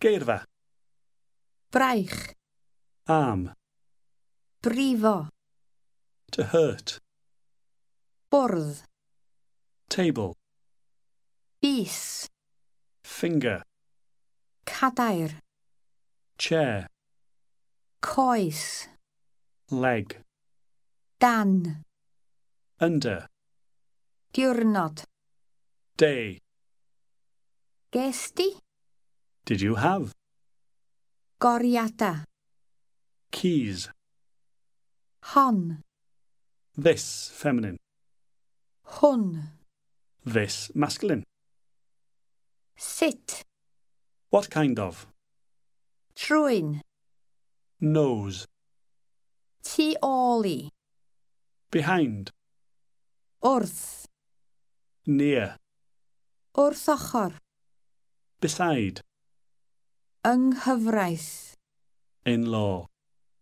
Geirfa. Braich. Arm. Brifo. To hurt. Bwrdd. Table. Bys. Finger. Cadair. Chair. Coes. Leg. Dan. Under. Diwrnod. Day. Gesti. Did you have? Goriada. Keys. Hon. This, feminine. Hwn. This, masculine. Sut. What kind of? Trwyn. Nose. Tu ôl i. Behind. Wrth. Near. Wrth ochr. Beside. Yng nghyfraith. In law.